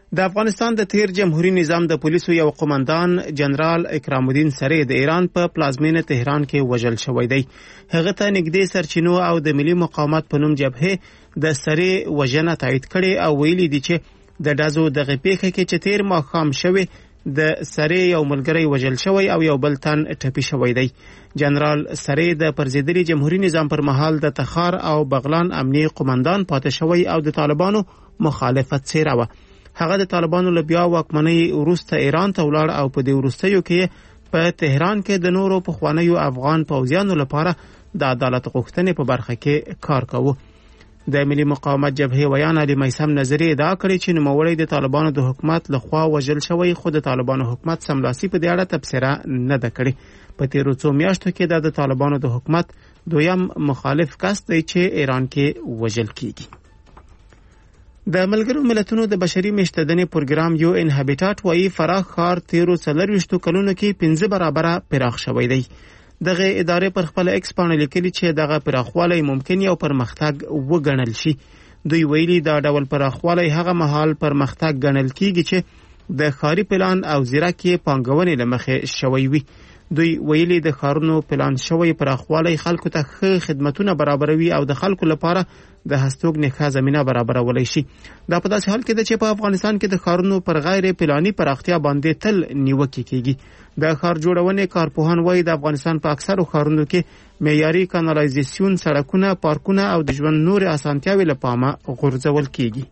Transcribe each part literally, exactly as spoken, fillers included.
د افغانستان د تیر جمهوریت نظام د پولیسو یو قومندان جنرال اکرام الدین سری د ایران په پلازمینه تهران کې وژل شوی دی. هغه ته نږدې سرچینو او د ملي مقاومت په نوم جبهه د سری وژنه تایید کړي او ویلي دي چې د ډزو دغه پیښه کې چې تیر ماښام شوی د سری یو ملګری وژل شوی او یو بل تن ټپي شوی دی. جنرال سری د پرزیدلي جمهوریت نظام پر مهال د تخار او بغلان امنیي قومندان پاتې شوی او د طالبانو مخالفت څیره وه. هغه د طالبانو له بیا واکمنۍ وروسته ایران ته ولاړ او په دې وروستیو کې په تهران کې د نورو پخوانیو افغان پوځیانو لپاره د عدالت غوښتنې په برخه کې کار کوه. د ملي مقاومت جبهې ویان علي میثم نظري ادعا کړې چې نوموړی د طالبانو د حکومت لخوا وژل شوی، خو د طالبانو حکومت سملاسي په دې اړه تبصره نه ده کړې. په تیرو څو میاشتو کې دا د طالبانو د حکومت دویم مخالف کس دی چې ایران کې وژل کیږي. د ملګرو ملتونو د بشري میشتدنې پروګرام یو ان هابیټاټ وايي فراخ ښار تیرو څلرویشتو کلونو کې پنځه برابره پراخ شوی دی. دغه ادارې پر خپل ایکس باندې لیکلي چې دغه پراخوالی ممکن یو پرمختګ وګڼل شي. دوی ویلي دا ډول پراخوالی هغه مهال پرمختګ ګڼل کیږي چې د ښاري پلان او ځیرکې پانګونې له مخې شوی وي. دوی ویلي د ښارونو پلان شوی پراخوالی خلکو ته ښه خدمتونه برابروي او د خلکو لپاره د هستوګنې ښه زمینه برابرولی شي. دا په داسې حال کې ده چې په افغانستان کې د ښارونو پر غیر پلاني پراختیا باندې تل نیوکې کیږي. د ښار جوړونې کارپوهان وایي د افغانستان په اکثرو ښارونو کې معیاري کانالایزیسیون، سړکونه، پارکونه او د ژوند نورې اسانتیاوې له پامه غورځول کیږي.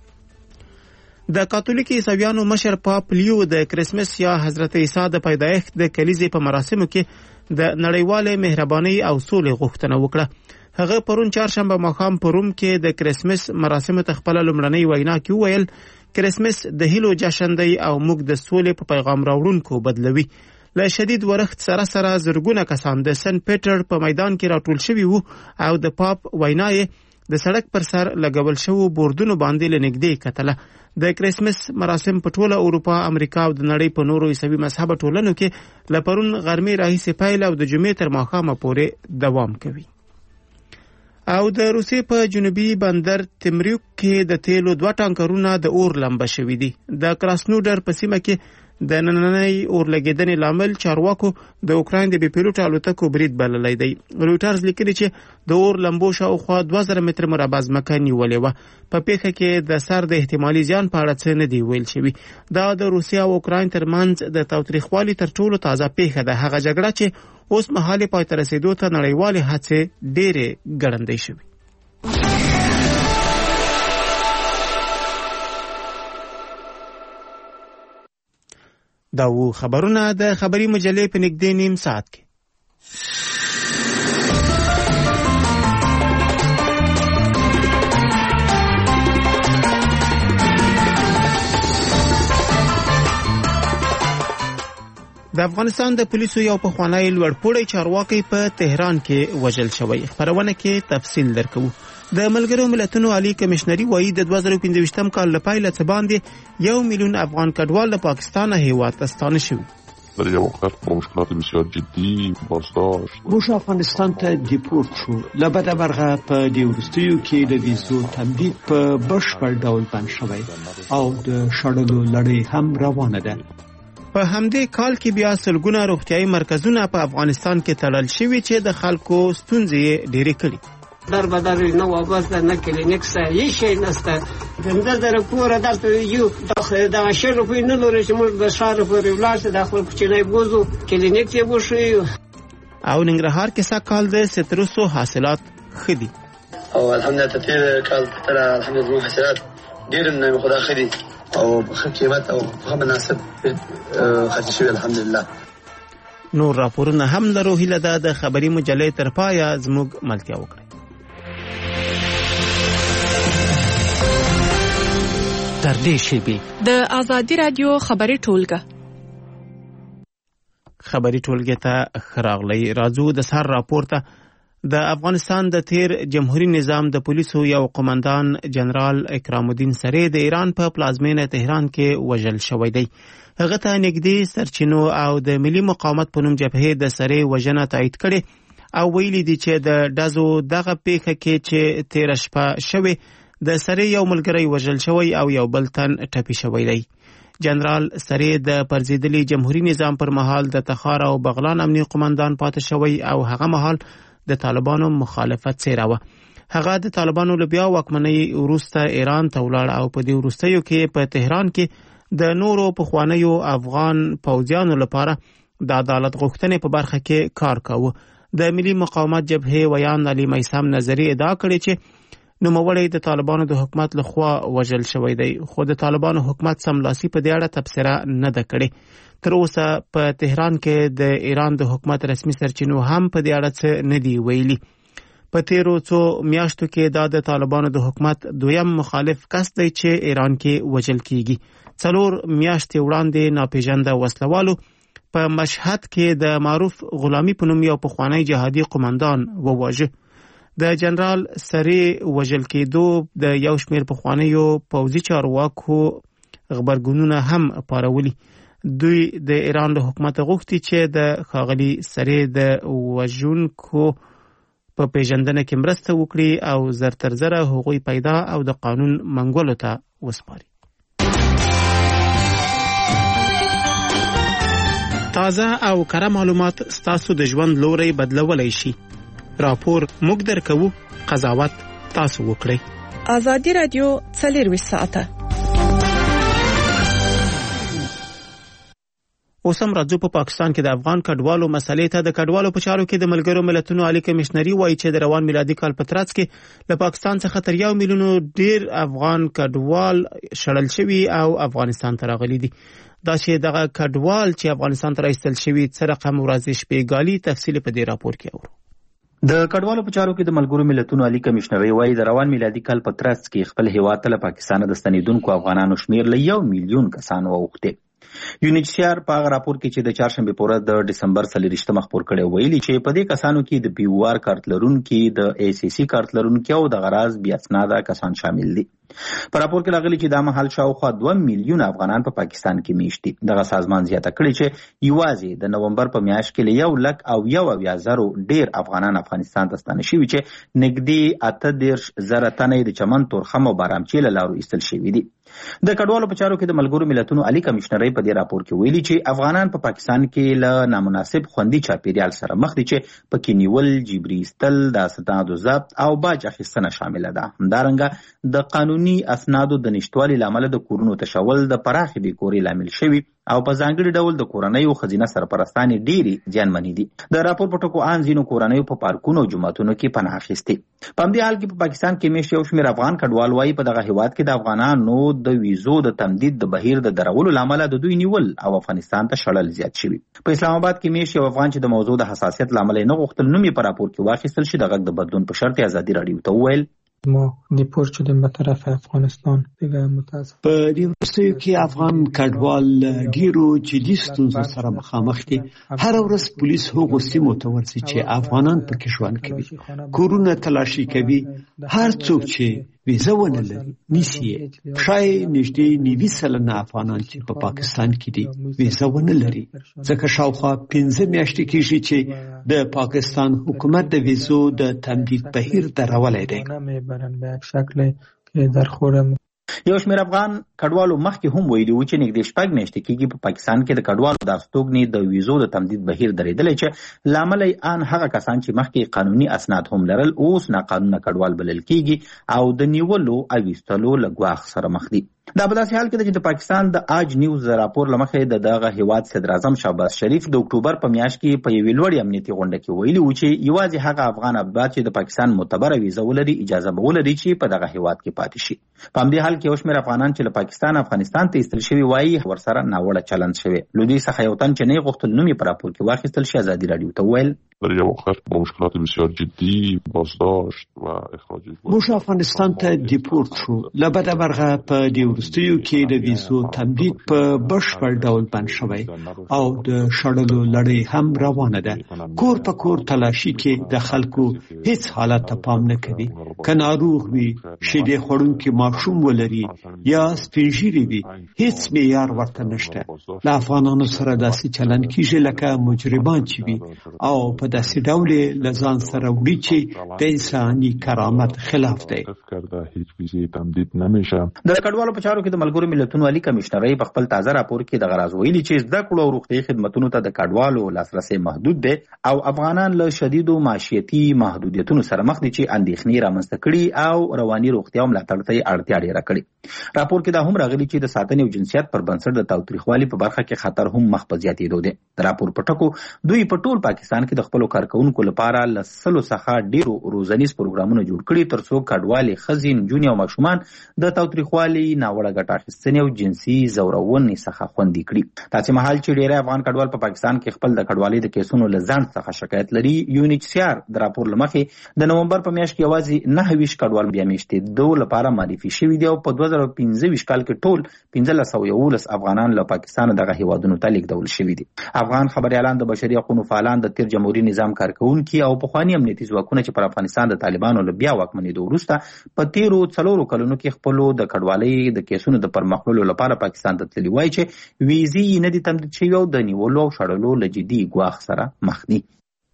د کاتولیک عیسویانو مشر پاپ لیو د کرسمس یا حضرت عیسی د پیدایښت د کلیزې په مراسمو کې د نړیوالې مهربانۍ او سولې غوښتنه وکړه. هغه پرون چهارشنبه ماښام په روم کې د کرسمس مراسمو ته خپله لومړنۍ وینا کې وویل کرسمس د هیلو جشن دی او موږ د سولې په پیغام راوړونکو بدلوي. له شدید ورښت سره سره زرګونه کسان د سنت پیټر په میدان کې راټول شوي وو او د پاپ وینا یې د سړک پر سر لګول شوو بوردونو باندې له نږدې کتله. د کرسمس مراسم په ټوله اروپا، امریکا او د نړۍ په نورو عیسوي مذهبه ټولنو کې له پرون غرمې راهیسې پیل او د جمعې تر ماښامه پورې دوام کوي. او د روسیې په جنوبي بندر تمریوک کې د تیلو دوه ټانکرونه د اور لمبه شوي دي. د کراسنودر په سیمه کې د نننۍ اور لګېدنې لامل چارواکو د اوکراین د بې پیلوټه الوتکو برید بللی دی. رویټرز لیکلي چې د اور لمبو شاوخوا دوه زره متره مربع ځمکه نیولې وه. په پیښه کې د سر د احتمالي زیان په اړه څه نه دی ویل شوي. دا د روسیې او اوکراین ترمنځ د تاوتریخوالي تر ټولو تازه پیښه ده. هغه جګړه چې اوس مهال پای ته رسېدو ته نړیوالې هڅې ډېرې ګړندۍ شوي. دا وو خبرونه د خبري مجلې په نږدې نیم ساعت کې. د افغانستان د پولیسو یو پخوانی لوړپوړی چارواکی په تهران کې وژل شوی. خبرونه کې تفصیل درکوو. د ملګرو ملتونو عالی کمشنري وایي د دوه زره پنځویشتم کال له پیله څه باندې یو میلیون افغان کډوال له پاکستانه هیواد ته ستانه شوي. در یک وقت با مشکلات بسیار جدی بازداشت موږ افغانستان ته دیپورت شو. له بده مرغه په دې وروستیو کې د ویزو تمدید په بشپړ ډول بند شوی او د شړلو لړۍ هم روانه ده. په همدې کال کې بیا سلګونه روغتیايي مرکزونه په افغانستان کې تړل شوي چې د خلکو ستونزې ډېرې کړي. در بدر نه وابسته نه کلینیک سته هیڅ شی نشته. پنځه زره کوره دلته یو دغه شل روپۍ نه لري چې موږ د ښار پورې ولاړ شو د خپل کوچنی بوزو کلینیک یې وشوي. او ننګرهار کې سږ کال د ستروسو حاصلات ښه دي او الحمدلله تیر کال تر الحمدلله حاصلات ډېر نه خدا ښه دي او ښه قیمت او ښه مناسب خرڅ شوي الحمدلله. نور راپورونه هم لرو. هیله ده د خبري مجلې تر پایه زموږ ملتیا وکړئ. در دې شیبې د آزادي رادیو خبري ټولګه خبري ټولګه ته خراغلی راځو. د سر راپورته د افغانستان د تیر جمهوریت نظام د پولیسو یو قومندان جنرال اکرام الدین سری د ایران په پلازمینه تهران کې وژل شوی دی. هغه ته نږدې سرچینو او د ملي مقاومت په نوم جبهې د سری وژنه تایید کړي او ویلي دي چې د ډزو دغه پیښه کې چې تیر شپه شوی د سرې یو ملګری وژل شوی او یو بل تن ټپي شوی دی. جنرال سرې د پرځېدلي جمهوریت نظام پر مهال د تخار او بغلان امنیه قومندان پاتې شوی او هغه مهال د طالبانو مخالفت څیره و. هغه د طالبانو له بیا واکمنۍ وروسته ایران ته ولاړ او په دې وروستیو کې په تهران کې د نورو پخوانیو افغان پوځیانو لپاره د عدالت غوښتنې په برخه کې کار کاوه. د ملي مقاومت جبهې ویان علي میثم نظري ادعا کړې چې نوموړی د طالبانو د حکومت لخوا وژل شوی دی، خو د طالبانو حکومت سملاسي په دې اړه تبصره نه ده کړې. تر اوسه په تهران کې د ایران د حکومت رسمي سرچینو هم په دې اړه څه نه دی ویلي. په تیرو څو میاشتو کې دا د طالبانو د حکومت دویم مخالف کس دی چې ایران کې وژل کیږي. څلور میاشتې وړاندې ناپېژانده وسلوالو په مشهد کې د معروف غلامي په نوم یو پخوانی جهادي قومندان وواژه. د جنرال سرې وژل کېدو د یو شمېر پخوانیو پوځي چارواکو غبرګونونه هم پارولي. دوی د ایران له حکومت غوښتي چې د ښاغلي سرې د وژونکو په پیژندنه کې مرسته وکړي او زر تر زره هغوی پیدا او د قانون منګولو ته وسپاري. تازه او کره معلومات ستاسو د ژوند لوري بدلولای شي. راپور موږ درکوو، قضاوت تاسو وکړئ. آزادي رادیو څلرویشت ساعته. اوس هم راځو په پاکستان کې د افغان کډوالو مسلې ته. د کډوالو په چارو کې د ملګرو ملتونو عالی کمشنري وایي چې د روان میلادي کال په ترڅ کې له پاکستان څخه تر یو میلیون ډیر افغان کډوال شړل شوي او افغانستان ته راغلي دي. دا چې دغه کډوال چې افغانستان ته راایستل شوي څه رقم ورځ شپېګالي تفصیل په دې راپور کې اورو. د کډوالو په چارو کې د ملګرو ملتونو عالی کمشنري وایي د روان میلادي کال په ترڅ کې خپل هیواد ته له پاکستان د ستنیدونکو افغانانو شمیر له یو میلیون کسانو اوښتی. یونیچسیار په هغه راپور کې چې د چهارشنبې په ورځ د ډسمبر څلېرویشتمه خپور کړی ویلي چې په دې کسانو کې د پی او آر کارت لرونکي، د ای سی سی کارت لرونکي او د غراض بې اسناده کسان شامل دي. په راپور کې راغلي چې دا مهال شاوخوا دوه میلیونه افغانان په پاکستان کې میشت دي. دغه سازمان زیاته کړې چې یوازې د نومبر په میاشت کې له یو لک او یو اویا زرو ډیر افغانان افغانستان ته ستانه شوي چې نږدې اته دېرش زره تنه د چمن، تورخم او بارامچې له لارو ایستل شوي دي. د کډوالو په چارو کې د ملګرو ملتونو عالی کمشنري په دې راپور کې ویلي چې افغانان په پاکستان کې له نامناسب خوندي چاپیریال سره مخ دي چې پکې نیول، جبري ایستل، د اسنادو ضبط او باج اخیستنه شامله ده. همدارنګه د قانوني اسنادو د نشټوالي لامل د کورونو تشول د پراخې بیکوري لامل شوي او په ځانګړي ډول د کورنیو ښځینه سرپرستانې ډېرې زیانمنې دي. د راپور په ټکو ان ځینو کورنیو په پارکونو او جوماتونو کې پناه اخیستې. په همدې حال کې په پاکستان کې میشت یو شمېر افغان کډوال وایي په دغه هیواد کې د افغانانو د ویزو د تمدید د بهیر د درولو لامل د دوی نیول او افغانستان ته شړل زیات شوي. په اسلام آباد کې میشت یو افغان چې د موضوع د حساسیت لامل نه غوښتل نوم یې په راپور کې واخیستل شي د غږ د بدلون په شرط ازادي راډیو ته وویل ما دیپورت شدیم به طرف افغانستان. دیگه متاسف په دې وروستیو کې افغان کډوال ډیرو جدي ستونزو سره مخامخ دي. هر ورځ پولیس هغو سیمو ته ورځي چې افغانان پکې ژوند کوي، کورونه تلاشي کوي. هر څوک چې ویزه ونه لري نیسي یې. شای نږدې نوي سلنه افغانان چې په پاکستان کې دي ویزه ونه لري، ځکه شاوخوا پنځه میاشتې کېږي چې د پاکستان حکومت د ویزو د تمدید بهیر درولی دی. به یک شکل که در خورم یو شمېر افغان کډوالو مخکې هم ویلي وو چې نږدې شپږ میاشتې کېږي په پاکستان کې د کډوالو د استوګنې د ویزو د تمدید بهیر درېدلی چې لامل یې ان هغه کسان چې مخکې قانوني اسناد هم لرل اوس ناقانونه کډوال بلل کېږي او د نیولو او ایستلو له ګواښ سره مخ دي. دا په داسې حال کې ده چې د پاکستان د آج نیوز راپور له مخې د دغه هیواد صدر اعظم شهباز شریف د اکتوبر په میاشت کې په یوې لوړې امنیتي غونډه کې ویلي وو چې یوازې هغه افغان افغان چې د پاکستان معتبره ویزه ولري اجازه به ولري چې په دغه هیواد کې پاتې شي. په همدې حال کې یو شمېر افغانان چې له پاکستان افغانستان ته ایستل شوي وایي ورسره ناوړه چلند شوی. له دوی څخه یو تن چې نه یې غوښتل نوم یې په راپور کې واخیستل شي ازادي راډیو ته وویل در یه وقت با مشکلات بسیار جدی بازداشت و اخراج موږ افغانستان ته دیپورت شو. له بده مرغه په دې وروستیو کې د ویزو تمدید په بشپړ ډول بند شوی او د شړلو لړۍ هم روانه ده. کور په کور تلاشي کې د خلکو هیڅ حالت ته پام نه کوي. که ناروغ وي، شیدې خوړونکي ماشوم ولري یا سپین ږیري وي، هیڅ معیار ورته نشته. له افغانانو سره داسې چلند کیږي لکه مجرمان چې وي او په داسې ډول له ځان سره وړي چې د انساني کرامت خلاف دی. د کډوالو په چارو کې د ملګرو ملتونو عالی کمشنرۍ په خپل تازه راپور کې د غراز ویلي چې زده کړو او روغتیايي خدماتو ته د کډوالو لاسرسي محدود دی او افغانان له شدیدو معیشتي محدودیتونو سره مخ دي چې اندېښنې رامنځته کړي او رواني روغتیا ملاتړ ته اړتیا ډیره کړې. راپور کې دا هم راغلي چې د ساتنې او جنسیت پر بنسټ د تاوتریخوالي په برخه کې خطر هم مخ په زیاتېدو دی. د راپور په ټکو دوی په ټول پاکستان کې د خپلو کارکونکو لپاره له سلو څخه ډیرو روزنیز پروګرامونه جوړ کړي ترڅو کډوالې ښځې، نجونې او ماشومان د تاوتریخوالي، ناوړه ګټه اخیستنې او جنسي ځورونې څخه خوندي کړي. تاسې مهال چې ډیری افغان کډوال په پاکستان کې خپل د کډوالۍ د کیسونو له ځنډ څخه شکایت لري، یونیچسیار د راپور له مخې د نومبر په میاشت کې یوازې نهه ویشت کډوال بیا میشتېدو لپاره معرفي شوي دي او په دوه زره پنځه ویشت کال کې ټول پنځلس سوه یولس افغانان له پاکستانه دغه هیوادونو ته لیږدول شوي دي. افغان خبریالان، د بشري حقوقو فعالان، د تیر جمهوري نظام کارکوونکي او پخواني امنیتي ځواکونه چې پر افغانستان د طالبانو له بیا واکمنېدو وروسته په تیرو څلورو کلونو کې خپلو د کډوالۍ د کیسونو د پرمخ وړلو لپاره پاکستان ته تللي وایي چې ویزې یې نه دي تمدید شوي او د نیولو او شړلو له جدي ګواښ سره مخ دي.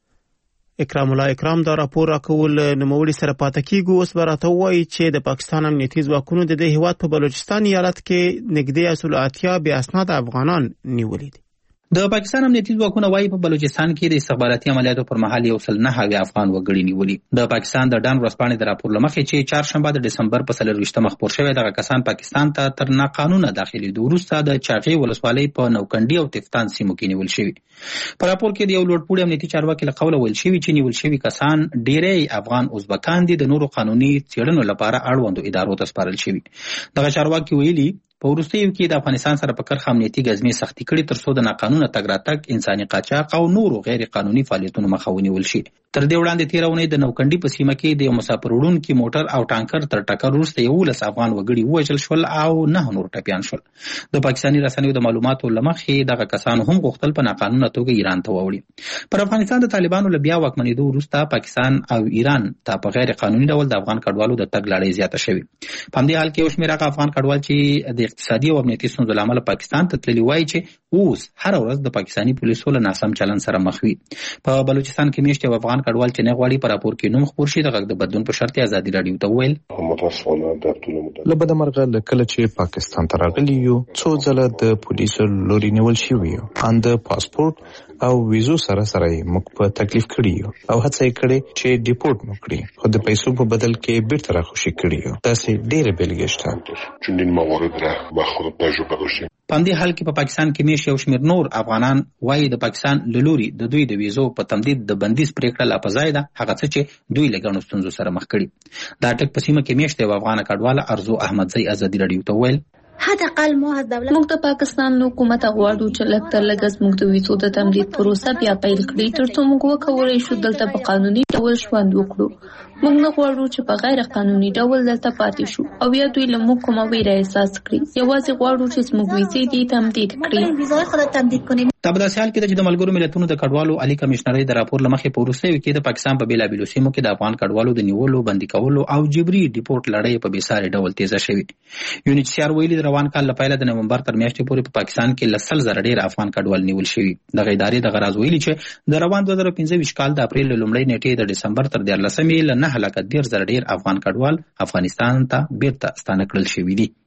اکرام الله اکرام دا راپور راکول نوموړي سره پاتې کیږي. اوس به راته ووایي چې د پاکستان امنیتي ځواکونو د دې هیواد په بلوچستان ایالت کې نږدې اصل اتیا بې اسناده افغانان نیولي دي. د پاکستان امنیتي ځواکونه وايي په بلوچستان کې د استخباراتي عملیاتو پر مهال یو سل نهه اویا افغان وګړي نیولي. د پاکستان د ډان ورځپاڼې د راپور له مخې چې چهارشنبه د ډسمبر په څلرویشتمه خپور شوی دغه کسان پاکستان ته تر ناقانونه داخلېدو وروسته د چاغې ولسوالۍ په نوکندي او تفتان سیمو کې نیول شوي. په راپور کې د یو لوړپوړي امنیتي چارواکي له قوله ویل شوي چې نیول شوي کسان ډېری افغان ازبکان دي د نورو قانوني څېړنو لپاره اړوندو ادارو ته سپارل شوي. دغه چارواکي ویلي په وروستیو کې د افغانستان سره په کرښه امنیتي ګزمې سختي کړي ترڅو د ناقانونه تګ راتګ، انساني قاچاق او نورو غیر قانوني فعالیتونو مخه ونیول شي. تر دې وړاندې تېره اونۍ د نوکندي په سیمه کې د یو مسافر وړونکي موټر او ټانکر تر ټکر وروسته یولس افغان وګړي ووژل شول او نه نور ټپیان شول. د پاکستاني رسنیو د معلوماتو له مخې دغه کسانو هم غوښتل په ناقانونه توګه ایران ته واوړي. پر افغانستان د طالبانو له بیا واکمنېدو وروسته پاکستان او ایران ته په غیر قانوني ډول د افغان کډوالو د تګ لړۍ زیاته شوې. په همدې حال کې یو شمېر هغه افغان کډوال چې د اقتصادي او امنیتي ستونزو له امله پاکستان ته تللي وایي چې اوس هره ورځ د پاکستاني پولیسو له ناسم چلند سره مخ وي. په بلوچستان کې میشت یو افغان کډوال چې نه غواړي په راپور کې نوم خپور شي د غږ د بدلون په شرط ازادي راډیو ته وویل: له بده مرغه له کله چې پاکستان ته راغلي یو څو ځله د پولیسو لوري نیول شوي یو ان د پاسپورت او ویزو سره سره موږ په تکلیف کړي یو او هڅه یې کړې چې ډیپورټ مو کړي، خو د پیسو په بدل کې بیرته راخوشي کړي یو. داسې ډېرې بیلګې شته. چندین موارد را ما خود تجربه داشتیم. په همدې حال کې په پاکستان کې میشت یو شمېر نور افغانان وایي د پاکستان له لوري د دوی د ویزو په تمدید د بندیز پرېکړه لا په ځای ده، هغه څه چې دوی له ګڼو ستونزو سره مخ کړي. دا ټک په سیمه کې میشت یو افغانه کډواله ارزو احمدزی ازادي راډیو ته وویل: موږ د پاکستان له حکومته غواړو چې لږ تر لږه زموږ د ویزو د تمدید پروسه بیا پیل کړي ترڅو موږ وکولی شو دلته په قانوني ډول ژوند وکړو. موږ نه غواړو چې په غیر قانوني ډول دلته پاتې شو او یا دوی له موږ کومه ویره احساس کړي. یوازې غواړو چې زموږ ویزې دې تمدید کړي. دا په داسې حال کې ده چې د ملګرو ملتونو د کډوالو عالی کمشنرۍ د راپور له مخې په وروستیو کې د پاکستان په بېلابېلو سیمو کې د افغان کډوالو د نیولو، بندي کولو او جبري ډیپورټ لړۍ په بېساري ډول تیزه شوې. یونیچسیار ویلي د روان کال له پیله د نومبر تر میاشتې پورې په پاکستان کې له سل زره ډېر افغان کډوال نیول شوي. دغه ادارې دغه راز ویلي چې د روان دوه زره پنځه ویشت کال د اپریل له لومړۍ نیټې د ډسمبر تر دیارلسمې له نهه لکه دېرش زره ډېر افغان کډوال افغانستان ته بیرته ستانه کړل شوي دي.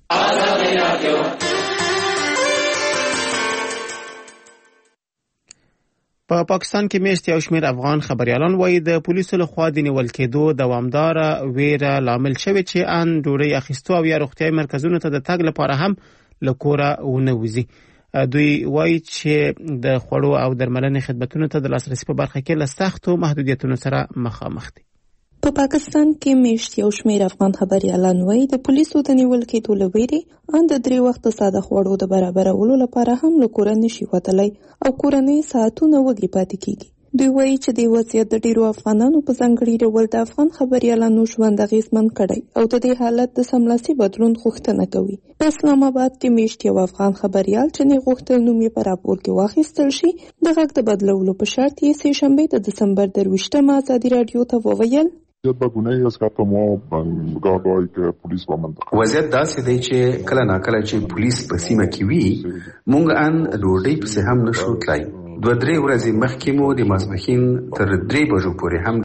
په پاکستان کې میشت یو شمېر افغان خبریالان وایي د پولیسو لخوا د نیول کېدو دوامداره ویره لامل شوې چې ان ډوډۍ اخیستو او یا روغتیايي مرکزونو ته د تګ لپاره هم له کوره ونه وځي. دوی وایي چې د خوړو او درملنې خدمتونو ته د لاسرسي په برخه کې له سختو محدودیتونو سره مخامخ دي. په پاکستان کې میشت یو شمېر افغان خبریالان وایي د پولیسو د نیول کېدو له ویرې ان د درې وخته ساده خوړو د برابرولو لپاره هم له کوره نشي وتلی او کورنۍ ساعتونه وږي پاتې کېږي. دوی وایي چې د وضعیت د ډیرو افغانانو په ځانګړي ډول د افغان خبریالانو ژوند اغیزمن کړی او د دې حالت د سملاسي بدلون غوښتنه کوي. په اسلام آباد کې میشت یو افغان خبریال چې نه غوښتل نوم یې په راپور کې واخیستل شي د غږ د بدلولو په شرط یې سه شنبه د دسمبر درویشتمه ازادي رادیو ته وویل وضعیت داسې دی چې کله ناکله چې پولیس په سیمه کې وي مونږ ان ډوډۍ پسې هم نشو تلای. دوه درې ورځې مخکې مو د ماسپښین تر درې بجو پورې هم